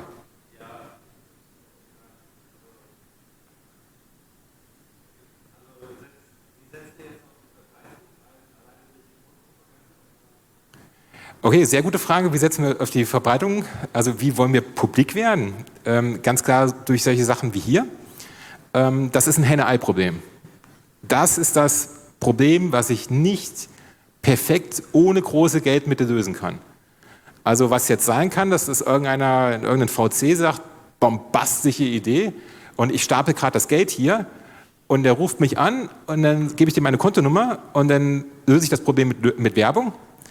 Okay, sehr gute Frage. Wie setzen wir auf die Verbreitung? Also wie wollen wir publik werden? Ganz klar durch solche Sachen wie hier. Das ist ein Henne-Ei-Problem. Das ist das Problem, was ich nicht perfekt ohne große Geldmittel lösen kann. Also was jetzt sein kann, dass das irgendein VC sagt, bombastische Idee, und ich stapel gerade das Geld hier und der ruft mich an und dann gebe ich dem meine Kontonummer und dann löse ich das Problem mit Werbung.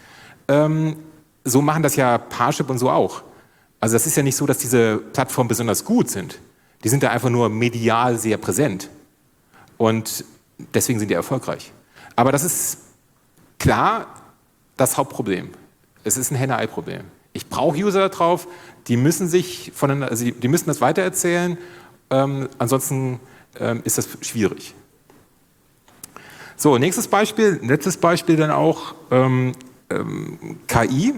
So machen das ja Parship und so auch. Also das ist ja nicht so, dass diese Plattformen besonders gut sind. Die sind da einfach nur medial sehr präsent. Und deswegen sind die erfolgreich. Aber das ist klar das Hauptproblem. Es ist ein Henne-Ei-Problem. Ich brauche User da drauf, die müssen die müssen das weitererzählen, ansonsten ist das schwierig. So, nächstes Beispiel, letztes Beispiel dann auch KI.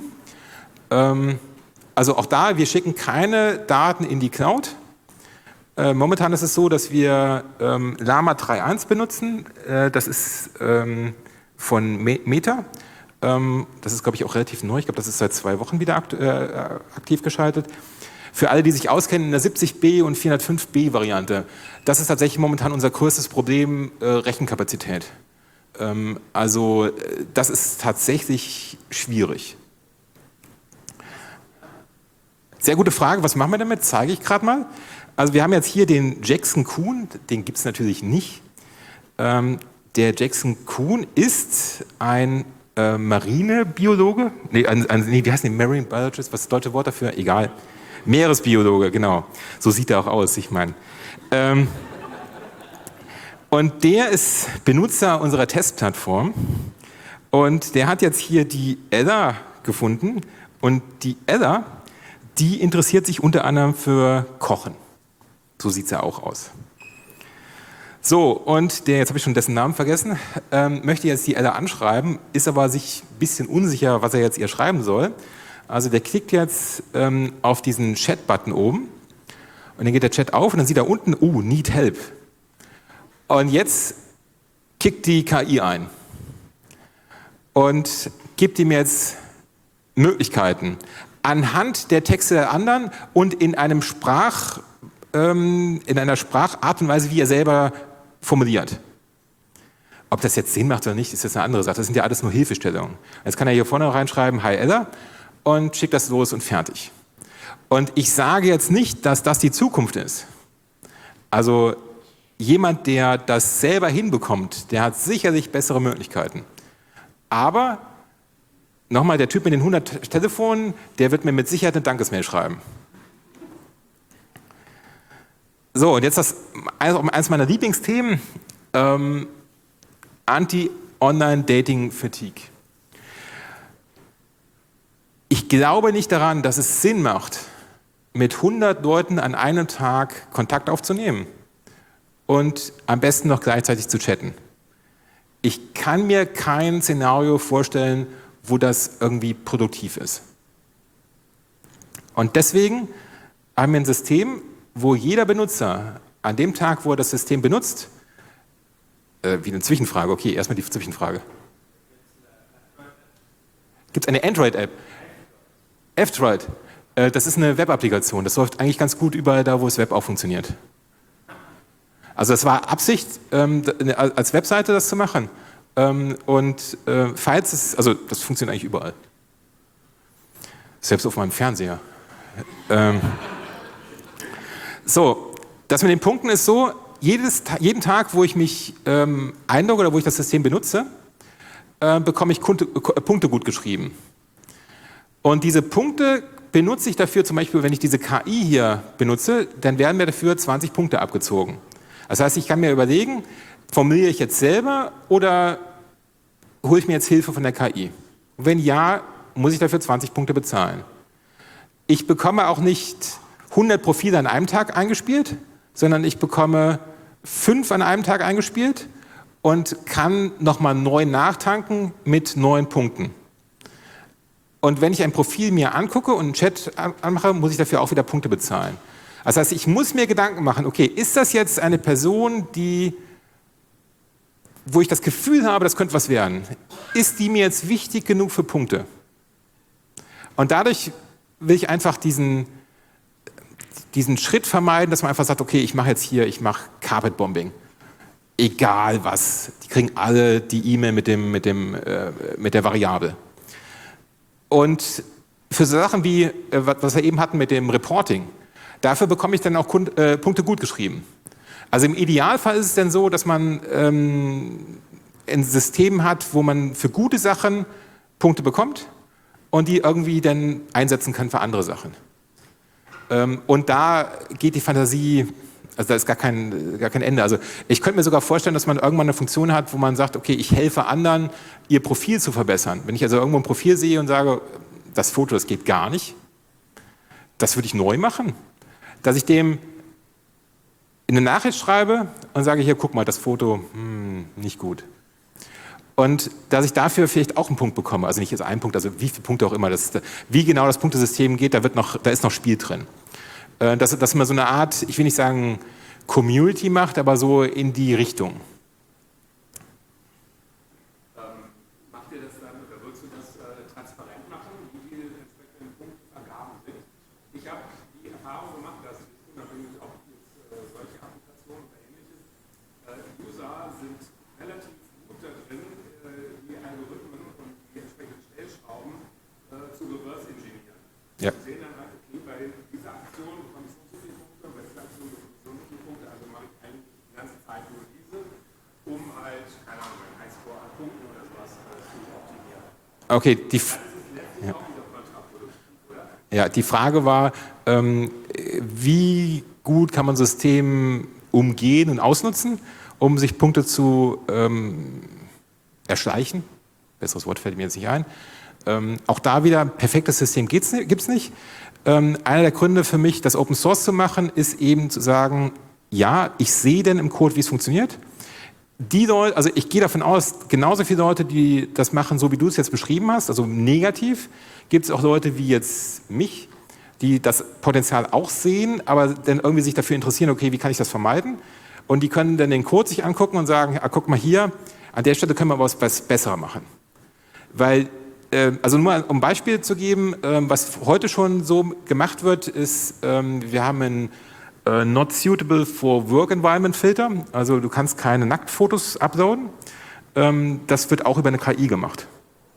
Also auch da, wir schicken keine Daten in die Cloud. Momentan ist es so, dass wir Llama 3.1 benutzen. Das ist von Meta. Das ist, glaube ich, auch relativ neu. Ich glaube, das ist seit 2 Wochen wieder aktiv geschaltet. Für alle, die sich auskennen in der 70B und 405B Variante, das ist tatsächlich momentan unser größtes Problem, Rechenkapazität. Also das ist tatsächlich schwierig. Sehr gute Frage, was machen wir damit? Zeige ich gerade mal. Also wir haben jetzt hier den Jackson Kuhn, den gibt es natürlich nicht. Der Jackson Kuhn ist ein Marinebiologe, wie heißt der, Marine Biologist, was ist das deutsche Wort dafür? Egal. Meeresbiologe, genau. So sieht er auch aus, ich meine. Und der ist Benutzer unserer Testplattform und der hat jetzt hier die Ella gefunden und die Ella, die interessiert sich unter anderem für Kochen. So sieht es ja auch aus. So, und der, jetzt habe ich schon dessen Namen vergessen, möchte jetzt die Ella anschreiben, ist aber sich ein bisschen unsicher, was er jetzt ihr schreiben soll. Also der klickt jetzt auf diesen Chat-Button oben und dann geht der Chat auf und dann sieht er unten, need help. Und jetzt kickt die KI ein und gibt ihm jetzt Möglichkeiten anhand der Texte der anderen und in einer Sprachart und Weise, wie er selber formuliert. Ob das jetzt Sinn macht oder nicht, ist jetzt eine andere Sache. Das sind ja alles nur Hilfestellungen. Jetzt kann er hier vorne reinschreiben, hi Ella, und schickt das los und fertig. Und ich sage jetzt nicht, dass das die Zukunft ist. Also jemand, der das selber hinbekommt, der hat sicherlich bessere Möglichkeiten. Aber, nochmal, der Typ mit den 100 Telefonen, der wird mir mit Sicherheit eine Dankesmail schreiben. So, und jetzt eines meiner Lieblingsthemen, Anti-Online-Dating-Fatigue. Ich glaube nicht daran, dass es Sinn macht, mit 100 Leuten an einem Tag Kontakt aufzunehmen und am besten noch gleichzeitig zu chatten. Ich kann mir kein Szenario vorstellen, wo das irgendwie produktiv ist. Und deswegen haben wir ein System, wo jeder Benutzer an dem Tag, wo er das System benutzt, wie eine Zwischenfrage, okay, erstmal die Zwischenfrage. Gibt es eine Android-App? F-Droid, das ist eine Web-Applikation, das läuft eigentlich ganz gut überall da, wo das Web auch funktioniert. Also das war Absicht, als Webseite das zu machen. Falls es, also das funktioniert eigentlich überall. Selbst auf meinem Fernseher. So, das mit den Punkten ist so, jeden Tag, wo ich mich einlogge oder wo ich das System benutze, bekomme ich Punkte gut geschrieben. Und diese Punkte benutze ich dafür, zum Beispiel, wenn ich diese KI hier benutze, dann werden mir dafür 20 Punkte abgezogen. Das heißt, ich kann mir überlegen, formuliere ich jetzt selber oder hole ich mir jetzt Hilfe von der KI? Und wenn ja, muss ich dafür 20 Punkte bezahlen. Ich bekomme auch nicht 100 Profile an einem Tag eingespielt, sondern ich bekomme 5 an einem Tag eingespielt und kann nochmal neu nachtanken mit 9 Punkten. Und wenn ich ein Profil mir angucke und einen Chat anmache, muss ich dafür auch wieder Punkte bezahlen. Das heißt, ich muss mir Gedanken machen, okay, ist das jetzt eine Person, wo ich das Gefühl habe, das könnte was werden? Ist die mir jetzt wichtig genug für Punkte? Und dadurch will ich einfach diesen Schritt vermeiden, dass man einfach sagt, okay, ich mache Carpetbombing. Egal was, die kriegen alle die E-Mail mit der Variable. Und für so Sachen wie, was wir eben hatten mit dem Reporting, dafür bekomme ich dann auch Punkte gut geschrieben. Also im Idealfall ist es dann so, dass man ein System hat, wo man für gute Sachen Punkte bekommt und die irgendwie dann einsetzen kann für andere Sachen. Und da geht die Fantasie, also da ist gar kein Ende. Also ich könnte mir sogar vorstellen, dass man irgendwann eine Funktion hat, wo man sagt, okay, ich helfe anderen, ihr Profil zu verbessern. Wenn ich also irgendwo ein Profil sehe und sage, das Foto, das geht gar nicht, das würde ich neu machen. Dass ich dem in eine Nachricht schreibe und sage, hier, guck mal, das Foto, nicht gut. Und dass ich dafür vielleicht auch einen Punkt bekomme, also nicht jetzt einen Punkt, also wie viele Punkte auch immer, wie genau das Punktesystem geht, da ist noch Spiel drin. Dass man so eine Art, ich will nicht sagen Community macht, aber so in die Richtung. Macht ihr das dann, oder würdest du das transparent machen, wie viele entsprechende Punktevergaben sind? Ich habe die Erfahrung gemacht, dass unabhängig ob jetzt solche Applikationen oder ähnliches, User sind relativ gut da drin, Ja. Sie sehen dann halt, okay, bei dieser Aktion bekomme ich so viele Punkte, bei dieser Aktion bekomme ich so viele Punkte, also mache ich eigentlich die ganze Zeit nur diese, um halt, keine Ahnung, mein Highscore an Punkten oder sowas zu optimieren. Okay, die Frage war, wie gut kann man System umgehen und ausnutzen, um sich Punkte zu erschleichen? Besseres Wort fällt mir jetzt nicht ein. Auch da wieder, perfektes System gibt es nicht. Einer der Gründe für mich, das Open Source zu machen, ist eben zu sagen, ja, ich sehe denn im Code, wie es funktioniert. Die Leute, also ich gehe davon aus, genauso viele Leute, die das machen, so wie du es jetzt beschrieben hast, also negativ, gibt es auch Leute wie jetzt mich, die das Potenzial auch sehen, aber dann irgendwie sich dafür interessieren, okay, wie kann ich das vermeiden? Und die können dann den Code sich angucken und sagen, ah, guck mal hier, an der Stelle können wir was besser machen. Weil, also nur um ein Beispiel zu geben, was heute schon so gemacht wird, ist, wir haben ein Not Suitable for Work Environment Filter, also du kannst keine Nacktfotos uploaden. Das wird auch über eine KI gemacht.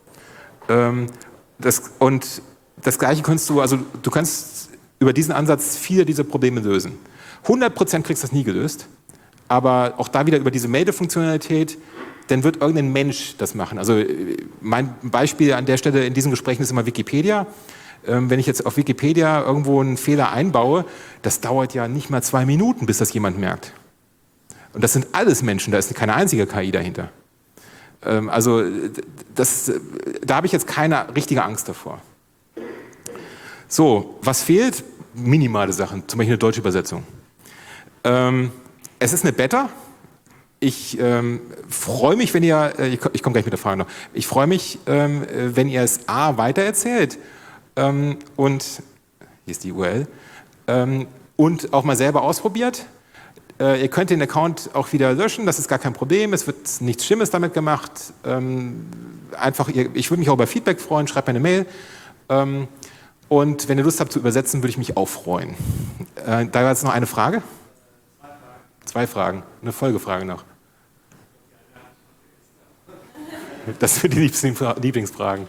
Und das Gleiche kannst du, also du kannst über diesen Ansatz viele dieser Probleme lösen. 100% kriegst du das nie gelöst, aber auch da wieder über diese Meldefunktionalität, dann wird irgendein Mensch das machen. Also mein Beispiel an der Stelle in diesen Gesprächen ist immer Wikipedia. Wenn ich jetzt auf Wikipedia irgendwo einen Fehler einbaue, das dauert ja nicht mal 2 Minuten, bis das jemand merkt. Und das sind alles Menschen, da ist keine einzige KI dahinter. Also da habe ich jetzt keine richtige Angst davor. So, was fehlt? Minimale Sachen, zum Beispiel eine deutsche Übersetzung. Es ist eine Beta. Ich freue mich, wenn ihr, ich komme gleich mit der Frage noch, ich freue mich, wenn ihr es weitererzählt und, hier ist die URL, und auch mal selber ausprobiert. Ihr könnt den Account auch wieder löschen, das ist gar kein Problem, es wird nichts Schlimmes damit gemacht. Einfach, ich würde mich auch über Feedback freuen, schreibt mir eine Mail. Und wenn ihr Lust habt zu übersetzen, würde ich mich auch freuen. Da war jetzt noch eine Frage. 2 Fragen, eine Folgefrage noch. Das sind die Lieblingsfragen.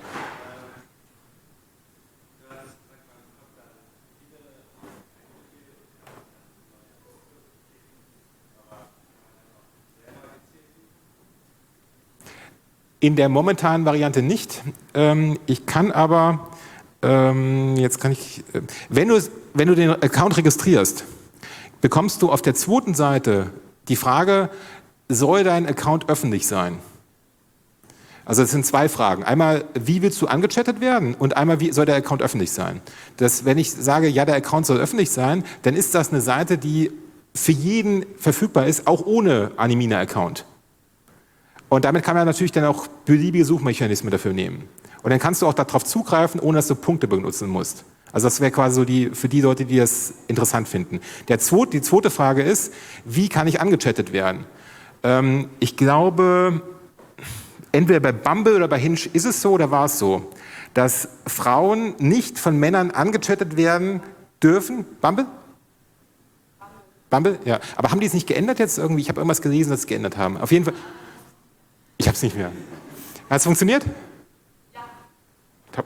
In der momentanen Variante nicht. Ich kann aber, jetzt kann ich, wenn du den Account registrierst, bekommst du auf der zweiten Seite die Frage, soll dein Account öffentlich sein? Also es sind 2 Fragen. Einmal, wie willst du angechattet werden? Und einmal, wie soll der Account öffentlich sein? Wenn ich sage, ja, der Account soll öffentlich sein, dann ist das eine Seite, die für jeden verfügbar ist, auch ohne Animina-Account. Und damit kann man natürlich dann auch beliebige Suchmechanismen dafür nehmen. Und dann kannst du auch darauf zugreifen, ohne dass du Punkte benutzen musst. Also das wäre quasi so für die Leute, die das interessant finden. Die zweite Frage ist, wie kann ich angechattet werden? Ich glaube, entweder bei Bumble oder bei Hinge ist es so oder war es so, dass Frauen nicht von Männern angechattet werden dürfen. Bumble? Bumble? Ja. Aber haben die es nicht geändert jetzt irgendwie? Ich habe irgendwas gelesen, dass sie es geändert haben. Auf jeden Fall. Ich habe es nicht mehr. Hat es funktioniert? Ja. Top.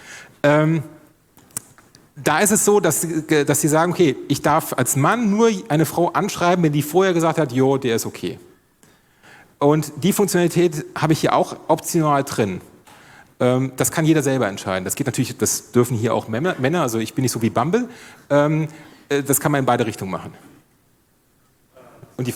Da ist es so, dass sie sagen, okay, ich darf als Mann nur eine Frau anschreiben, wenn die vorher gesagt hat, jo, der ist okay. Und die Funktionalität habe ich hier auch optional drin. Das kann jeder selber entscheiden. Das geht natürlich, das dürfen hier auch Männer, also ich bin nicht so wie Bumble. Das kann man in beide Richtungen machen. Und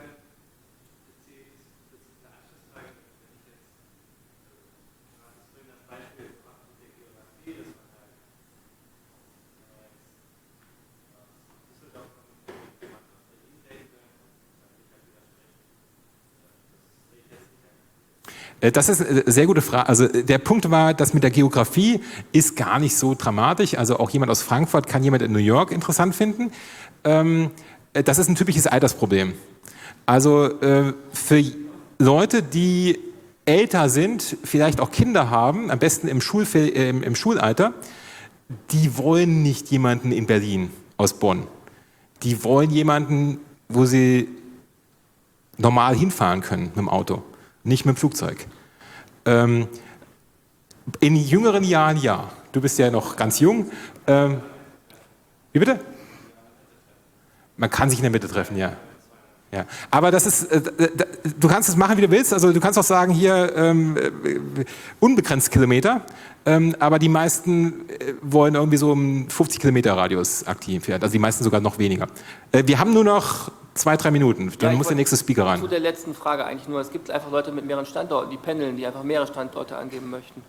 das ist eine sehr gute Frage. Also der Punkt war, dass mit der Geografie ist gar nicht so dramatisch. Also auch jemand aus Frankfurt kann jemand in New York interessant finden. Das ist ein typisches Altersproblem. Also für Leute, die älter sind, vielleicht auch Kinder haben, am besten im Schulalter, die wollen nicht jemanden in Berlin aus Bonn. Die wollen jemanden, wo sie normal hinfahren können mit dem Auto. Nicht mit dem Flugzeug. In jüngeren Jahren ja. Du bist ja noch ganz jung. Wie bitte? Man kann sich in der Mitte treffen, ja. Ja, aber das ist, du kannst es machen, wie du willst. Also du kannst auch sagen, hier unbegrenzt Kilometer, aber die meisten wollen irgendwie so im 50 Kilometer Radius aktiv werden. Also die meisten sogar noch weniger. Wir haben nur noch 2-3 Minuten, dann muss der nächste Speaker ran. Zu der letzten Frage eigentlich nur, es gibt einfach Leute mit mehreren Standorten, die pendeln, die einfach mehrere Standorte angeben möchten.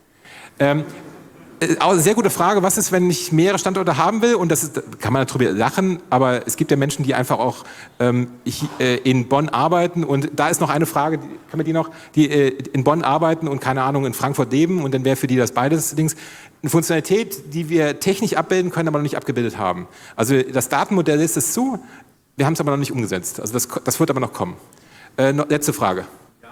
Sehr gute Frage. Was ist, wenn ich mehrere Standorte haben will? Und das ist, kann man darüber lachen, aber es gibt ja Menschen, die einfach auch in Bonn arbeiten. Und da ist noch eine Frage, kann man die noch, die in Bonn arbeiten und keine Ahnung in Frankfurt leben. Und dann wäre für die das beides Dings eine Funktionalität, die wir technisch abbilden können, aber noch nicht abgebildet haben. Also das Datenmodell lässt es zu, wir haben es aber noch nicht umgesetzt. Also das wird aber noch kommen. Letzte Frage.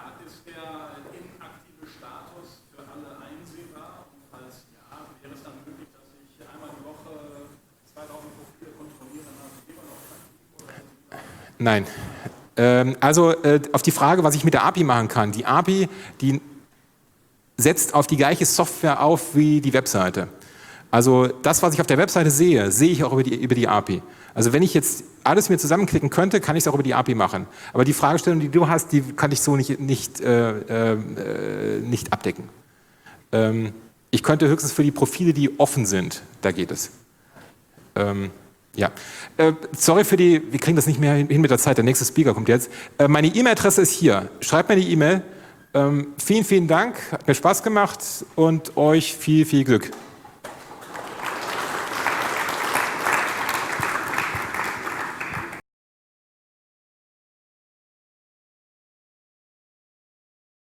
Nein. Also auf die Frage, was ich mit der API machen kann. Die API, die setzt auf die gleiche Software auf wie die Webseite. Also das, was ich auf der Webseite sehe, sehe ich auch über die API. Also wenn ich jetzt alles mir zusammenklicken könnte, kann ich es auch über die API machen. Aber die Fragestellung, die du hast, die kann ich so nicht abdecken. Ich könnte höchstens für die Profile, die offen sind, da geht es. Ja, sorry wir kriegen das nicht mehr hin mit der Zeit, der nächste Speaker kommt jetzt. Meine E-Mail-Adresse ist hier. Schreibt mir die E-Mail. Vielen, vielen Dank, hat mir Spaß gemacht und euch viel, viel Glück.